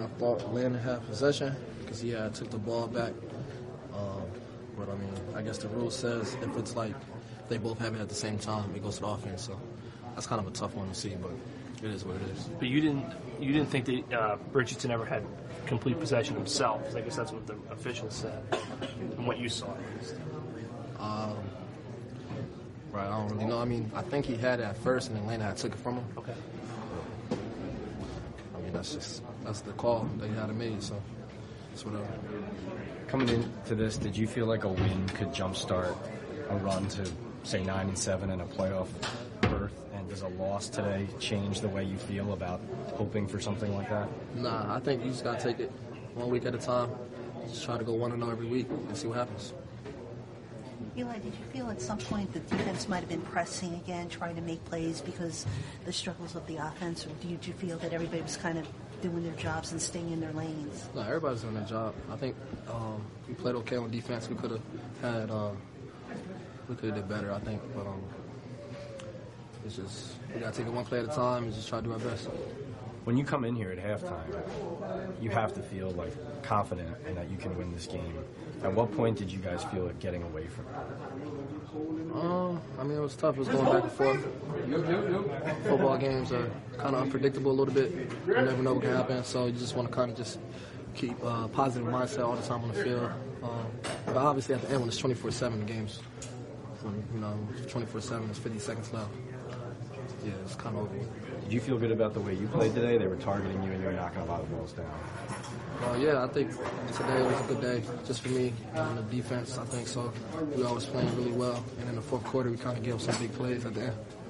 I thought Atlanta had possession because he took the ball back. But, I mean, I guess the rule says if it's like they both have it at the same time, it goes to the offense. So that's kind of a tough one to see, but it is what it is. But you didn't think that Richardson ever had complete possession himself. I guess that's what the officials said and what you saw at least. Right, I don't really know. I mean, I think he had it at first, and Atlanta had took it from him. Okay. I mean, that's the call they had made, so it's whatever. Coming into this, did you feel like a win could jumpstart a run to, say, 9-7 and a playoff berth? And does a loss today change the way you feel about hoping for something like that? Nah, I think you just got to take it 1 week at a time. Just try to go 1-0 every week and see what happens. Eli, did you feel at some point the defense might have been pressing again, trying to make plays because the struggles of the offense, or did you feel that everybody was kind of doing their jobs and staying in their lanes? No, everybody's doing their job. I think we played okay on defense. We could have did better, I think, but it's just we got to take it one play at a time and just try to do our best. When you come in here at halftime, you have to feel like confident and that you can win this game. At what point did you guys feel like getting away from it? I mean, it was tough. It was going back and forth. Football games are kind of unpredictable a little bit. You never know what can happen, so you just want to kind of just keep positive mindset all the time on the field. But obviously, at the end, when it's 24/7, the games, 24/7, it's 50 seconds left. Yeah, it's kind of over. Did you feel good about the way you played today? They were targeting you and you were knocking a lot of balls down. Yeah, I think today was a good day just for me and the defense, I think so. We always playing really well, and in the fourth quarter we kind of gave up some big plays at the end.